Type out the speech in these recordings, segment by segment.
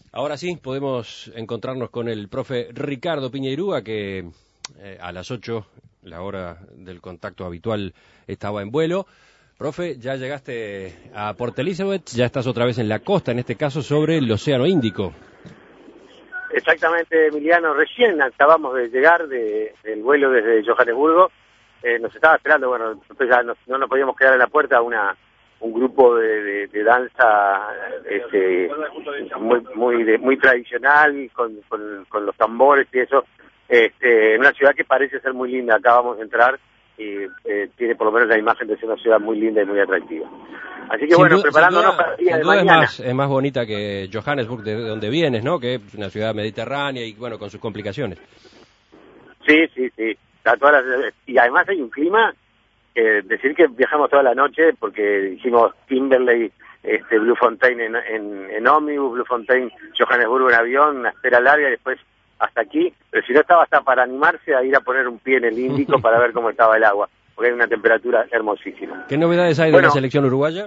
Ahora sí, podemos encontrarnos con el profe Ricardo Piñeirúa, que a las 8, la hora del contacto habitual, estaba en vuelo. Profe, ya llegaste a Port Elizabeth, ya estás otra vez en la costa, en este caso sobre el Océano Índico. Exactamente, Emiliano, recién acabamos de llegar del vuelo desde Johannesburgo. Nos estaba esperando, bueno, nosotros ya no nos podíamos quedar en la puerta, un grupo de danza muy tradicional, con los tambores y eso, en una ciudad que parece ser muy linda. Acabamos de entrar y tiene por lo menos la imagen de ser una ciudad muy linda y muy atractiva. Así que bueno, preparándonos para el día de mañana. Es más bonita que Johannesburg, de donde vienes, ¿no? Que es una ciudad mediterránea y bueno, con sus complicaciones. Sí. Y además hay un clima, decir que viajamos toda la noche porque hicimos Kimberley, Bloemfontein en ómnibus, Bloemfontein, Johannesburgo en avión, una espera larga y después hasta aquí, pero si no estaba hasta para animarse a ir a poner un pie en el Índico para ver cómo estaba el agua, porque hay una temperatura hermosísima. ¿Qué novedades hay de la selección uruguaya?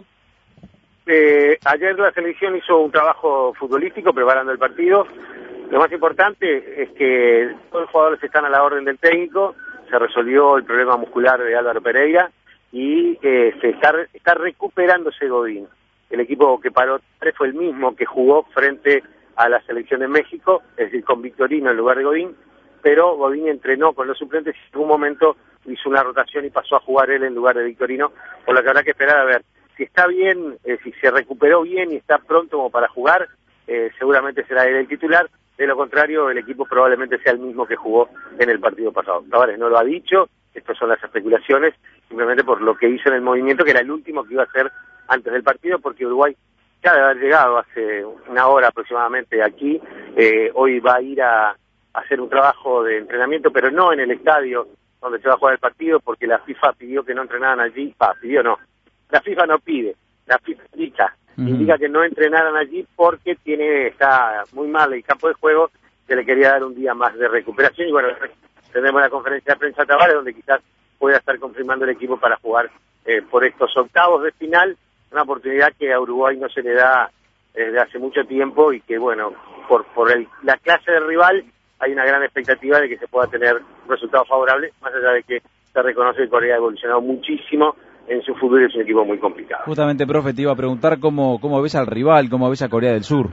Ayer la selección hizo un trabajo futbolístico preparando el partido. Lo más importante es que todos los jugadores están a la orden del técnico, se resolvió el problema muscular de Álvaro Pereira y está recuperándose Godín. El equipo que paró 3 fue el mismo que jugó frente a la selección de México, es decir, con Victorino en lugar de Godín, pero Godín entrenó con los suplentes y en algún momento hizo una rotación y pasó a jugar él en lugar de Victorino, por lo que habrá que esperar a ver si está bien, si se recuperó bien y está pronto como para jugar, seguramente será él el titular. De lo contrario, el equipo probablemente sea el mismo que jugó en el partido pasado. Tavares no lo ha dicho, estas son las especulaciones, simplemente por lo que hizo en el movimiento, que era el último que iba a hacer antes del partido, porque Uruguay ya debe haber llegado hace una hora aproximadamente aquí. Hoy va a ir a hacer un trabajo de entrenamiento, pero no en el estadio donde se va a jugar el partido, porque la FIFA pidió que no entrenaran allí. La FIFA no pide, la FIFA indica que no entrenaran allí porque está muy mal el campo de juego, se le quería dar un día más de recuperación y bueno, tendremos la conferencia de prensa Tavares donde quizás pueda estar confirmando el equipo para jugar por estos octavos de final, una oportunidad que a Uruguay no se le da desde hace mucho tiempo y que bueno, por la clase de rival hay una gran expectativa de que se pueda tener un resultado favorable, más allá de que se reconoce que Corea ha evolucionado muchísimo en su fútbol y es un equipo muy complicado. Justamente, profe, te iba a preguntar cómo ves al rival, cómo ves a Corea del Sur.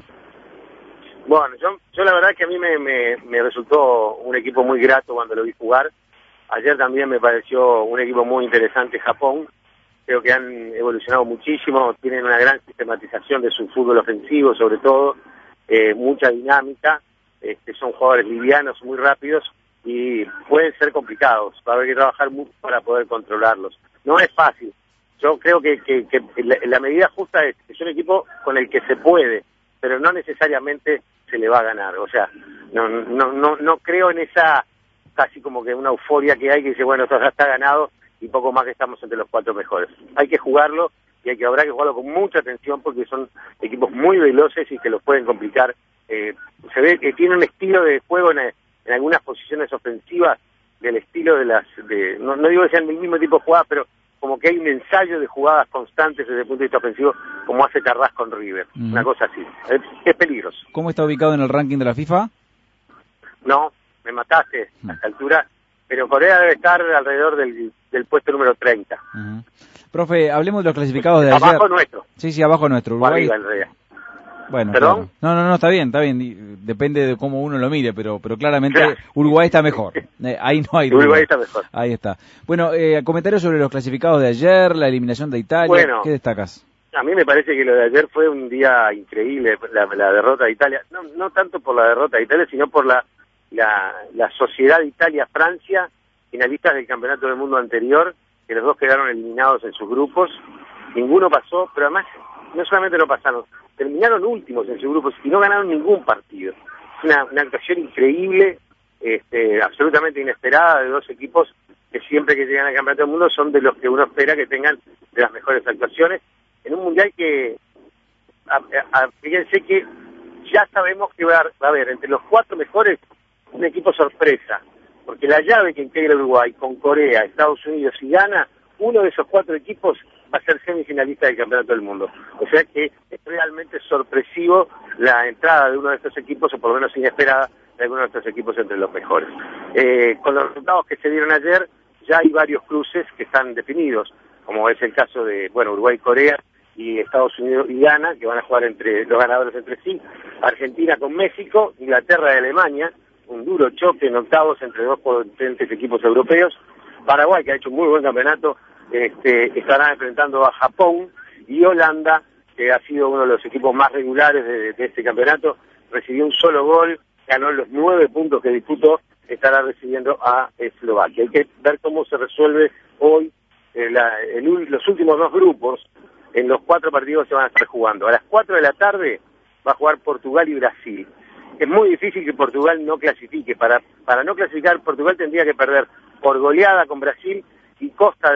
Bueno, yo la verdad que a mí me resultó un equipo muy grato cuando lo vi jugar. Ayer también me pareció un equipo muy interesante Japón. Creo que han evolucionado muchísimo, tienen una gran sistematización de su fútbol ofensivo, sobre todo, mucha dinámica. Son jugadores livianos, muy rápidos y pueden ser complicados. Va a haber que trabajar mucho para poder controlarlos. No es fácil. Yo creo que la medida justa es un equipo con el que se puede, pero no necesariamente se le va a ganar. O sea, no creo en esa casi como que una euforia que hay que dice, bueno, esto ya está ganado y poco más que estamos entre los 4 mejores. Hay que jugarlo y habrá que jugarlo con mucha atención porque son equipos muy veloces y que los pueden complicar. Se ve que tiene un estilo de juego en algunas posiciones ofensivas del estilo no digo que sean del mismo tipo de jugadas, pero como que hay un ensayo de jugadas constantes desde el punto de vista ofensivo, como hace Carrasco con River, una cosa así. Es peligroso. ¿Cómo está ubicado en el ranking de la FIFA? No, me mataste a esta altura, pero Corea debe estar alrededor del puesto número 30. Profe, hablemos de los clasificados de ayer. Abajo nuestro. Sí, abajo nuestro. Uruguay. O arriba, en realidad. Bueno, ¿perdón? Claro. No, está bien. Depende de cómo uno lo mire, pero claramente claro. Uruguay está mejor. Ahí no hay duda. Uruguay está mejor. Ahí está. Bueno, comentarios sobre los clasificados de ayer, la eliminación de Italia. Bueno, ¿qué destacas? A mí me parece que lo de ayer fue un día increíble, la derrota de Italia. No tanto por la derrota de Italia, sino por la sociedad de Italia-Francia, finalistas del Campeonato del Mundo anterior, que los dos quedaron eliminados en sus grupos. Ninguno pasó, pero además no solamente no pasaron, terminaron últimos en sus grupos y no ganaron ningún partido. Es una actuación increíble, absolutamente inesperada de dos equipos que siempre que llegan al Campeonato del Mundo son de los que uno espera que tengan de las mejores actuaciones en un mundial que, fíjense que ya sabemos que va a haber entre los 4 mejores un equipo sorpresa, porque la llave que integra Uruguay con Corea, Estados Unidos y Ghana, uno de esos 4 equipos va a ser semifinalista del Campeonato del Mundo. O sea que es realmente sorpresivo la entrada de uno de estos equipos, o por lo menos inesperada, de alguno de estos equipos entre los mejores. Con los resultados que se dieron ayer, ya hay varios cruces que están definidos, como es el caso de, bueno, Uruguay-Corea y Estados Unidos y Ghana, que van a jugar entre los ganadores entre sí, Argentina con México, Inglaterra y Alemania, un duro choque en octavos entre dos potentes equipos europeos, Paraguay, que ha hecho un muy buen campeonato, estarán enfrentando a Japón, y Holanda, que ha sido uno de los equipos más regulares de este campeonato, recibió un solo gol, ganó los 9 puntos que disputó, estará recibiendo a Eslovaquia. Hay que ver cómo se resuelve hoy los últimos 2 grupos. En los 4 partidos se van a estar jugando. A las 4 de la tarde va a jugar Portugal y Brasil. Es muy difícil que Portugal no clasifique. Para no clasificar, Portugal tendría que perder por goleada con Brasil, y Costa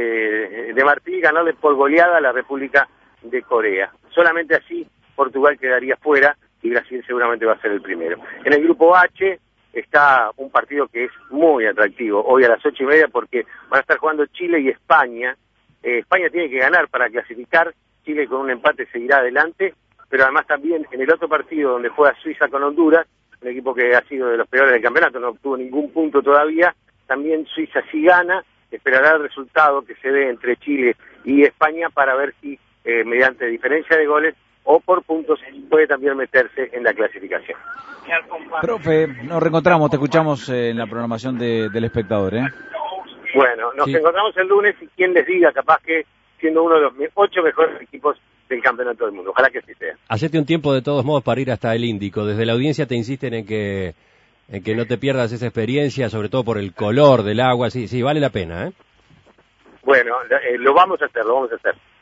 de Marfil ganarle por goleada a la República de Corea. Solamente así Portugal quedaría fuera y Brasil seguramente va a ser el primero. En el grupo H está un partido que es muy atractivo, hoy a las 8:30, porque van a estar jugando Chile y España. España tiene que ganar para clasificar, Chile con un empate seguirá adelante, pero además también en el otro partido donde juega Suiza con Honduras, un equipo que ha sido de los peores del campeonato, no obtuvo ningún punto todavía, también Suiza si gana, esperará el resultado que se dé entre Chile y España para ver si mediante diferencia de goles o por puntos puede también meterse en la clasificación. Profe, nos reencontramos, te escuchamos en la programación del Espectador, ¿eh? Bueno, nos encontramos el lunes, y quien les diga, capaz que siendo uno de los 8 mejores equipos del Campeonato del Mundo. Ojalá que así sea. Hacete un tiempo de todos modos para ir hasta el Índico. Desde la audiencia te insisten en que no te pierdas esa experiencia, sobre todo por el color del agua. Sí, vale la pena, ¿eh? Bueno, lo vamos a hacer.